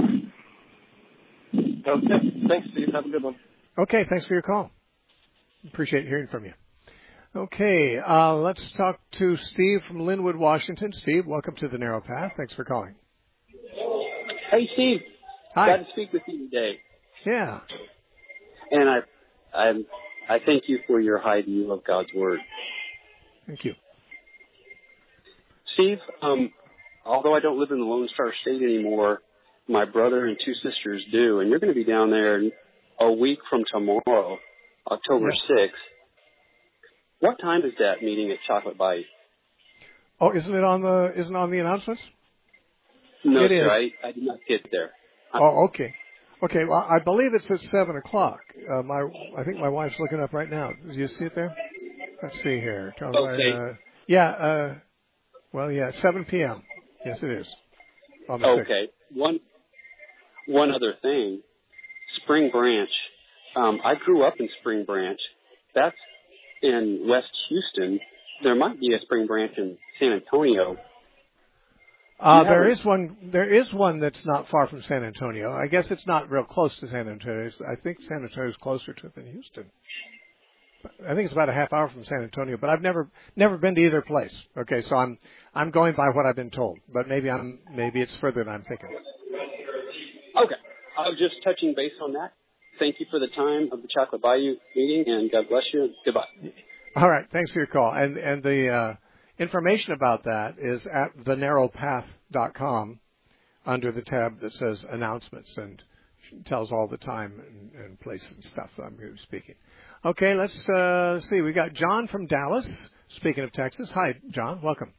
Okay. Thanks, Steve. Have a good one. Okay. Thanks for your call. Appreciate hearing from you. Okay, uh, let's talk to Steve from Linwood, Washington. Steve, welcome to the Narrow Path. Thanks for calling. Hey, Steve. Hi. Glad to speak with you today. Yeah. And I, I, I thank you for your high view of God's Word. Thank you. Steve, um, although I don't live in the Lone Star State anymore, my brother and two sisters do, and you're going to be down there a week from tomorrow, October sixth. What time is that meeting at Chocolate Bite? Oh, isn't it on the isn't it on the announcements? No, it sir. Is. I, I did not get there. Oh, okay. Okay, well, I believe it's at seven o'clock. Uh, my, I think my wife's looking up right now. Do you see it there? Let's see here. Okay. Uh, yeah. Uh, well, yeah, seven p.m. Yes, it is. On the okay. sixth. One. One other thing. Spring Branch. Um, I grew up in Spring Branch. That's in West Houston. There might be a Spring Branch in San Antonio. Uh, there is one. There is one that's not far from San Antonio. I guess it's not real close to San Antonio. I think San Antonio is closer to it than Houston. I think it's about a half hour from San Antonio, but I've never never been to either place. Okay, so I'm I'm going by what I've been told, but maybe I'm maybe it's further than I'm thinking. Okay, I was just touching base on that. Thank you for the time of the Chocolate Bayou meeting, and God bless you. Goodbye. All right, thanks for your call. And and the uh, information about that is at the narrow path dot com under the tab that says announcements, and tells all the time and, and place and stuff that I'm going to be speaking. Okay, let's uh, see. We got John from Dallas, speaking of Texas. Hi, John. Welcome.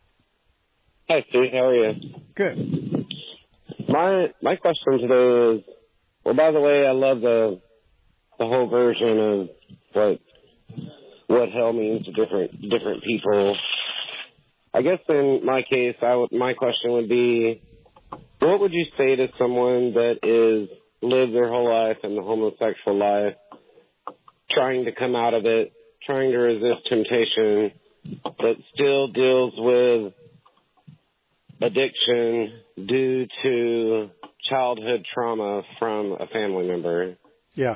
Hi, Steve. How are you? Good. My my question today is, well, by the way, I love the the whole version of what what hell means to different different people. I guess in my case, I would, my question would be, what would you say to someone that is lived their whole life in the homosexual life, trying to come out of it, trying to resist temptation, but still deals with addiction due to childhood trauma from a family member? Yeah.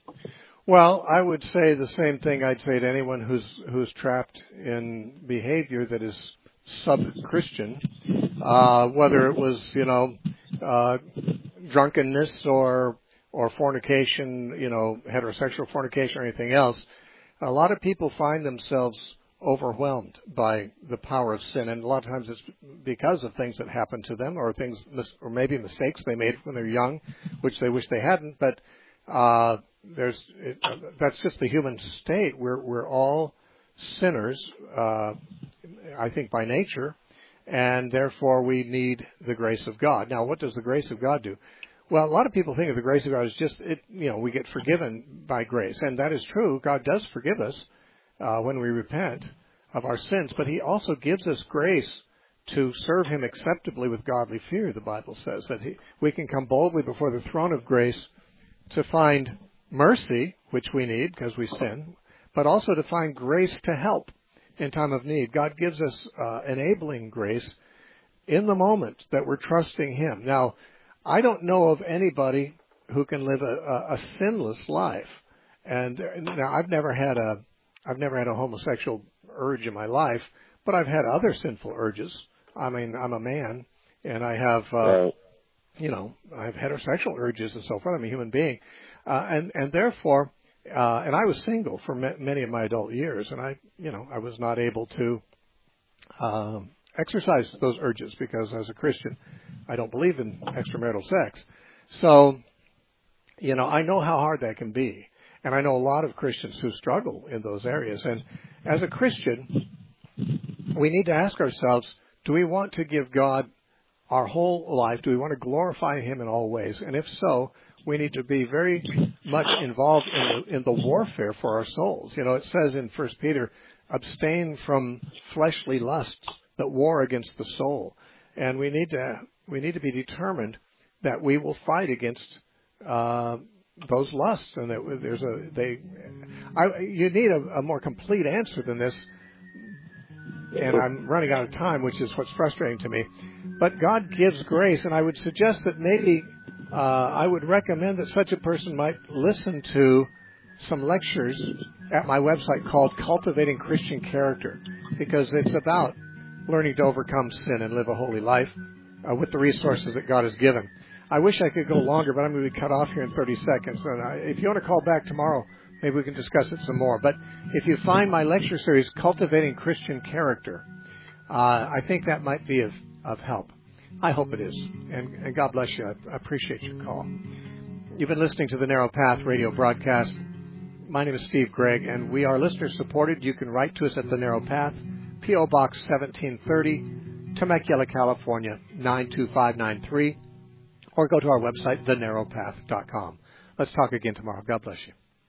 Well, I would say the same thing I'd say to anyone who's who's trapped in behavior that is sub-Christian, uh, whether it was, you know, uh, drunkenness or or fornication, you know, heterosexual fornication or anything else. A lot of people find themselves overwhelmed by the power of sin, and a lot of times it's because of things that happen to them, or things, or maybe mistakes they made when they're young, which they wish they hadn't. But uh, there's it, that's just the human state. We're we're all sinners, uh, I think, by nature, and therefore we need the grace of God. Now, what does the grace of God do? Well, a lot of people think of the grace of God as just, it, you know, we get forgiven by grace, and that is true. God does forgive us uh, when we repent of our sins, but He also gives us grace to serve Him acceptably with godly fear. The Bible says that he, we can come boldly before the throne of grace to find mercy, which we need because we sin, but also to find grace to help in time of need. God gives us uh, enabling grace in the moment that we're trusting Him. Now, I don't know of anybody who can live a, a, a sinless life, and now I've never had a I've never had a homosexual urge in my life, but I've had other sinful urges. I mean, I'm a man, and I have uh, right. you know I have heterosexual urges and so forth. I'm a human being, uh, and and therefore, uh, and I was single for ma- many of my adult years, and I you know I was not able to um, exercise those urges because as a Christian, I don't believe in extramarital sex. So, you know, I know how hard that can be. And I know a lot of Christians who struggle in those areas. And as a Christian, we need to ask ourselves, do we want to give God our whole life? Do we want to glorify Him in all ways? And if so, we need to be very much involved in the, in the warfare for our souls. You know, it says in First Peter, abstain from fleshly lusts that war against the soul. And we need to we need to be determined that we will fight against uh, those lusts, and that there's a they. I, you need a, a more complete answer than this, and I'm running out of time, which is what's frustrating to me. But God gives grace, and I would suggest that maybe uh, I would recommend that such a person might listen to some lectures at my website called Cultivating Christian Character, because it's about learning to overcome sin and live a holy life uh, with the resources that God has given. I wish I could go longer, but I'm going to be cut off here in thirty seconds. And I, if you want to call back tomorrow, maybe we can discuss it some more. But if you find my lecture series, Cultivating Christian Character, uh, I think that might be of, of help. I hope it is. And, and God bless you. I, I appreciate your call. You've been listening to the Narrow Path radio broadcast. My name is Steve Gregg, and we are listener-supported. You can write to us at The Narrow Path, P O. Box seventeen thirty, Temecula, California, nine two five nine three, or go to our website, the narrow path dot com. Let's talk again tomorrow. God bless you.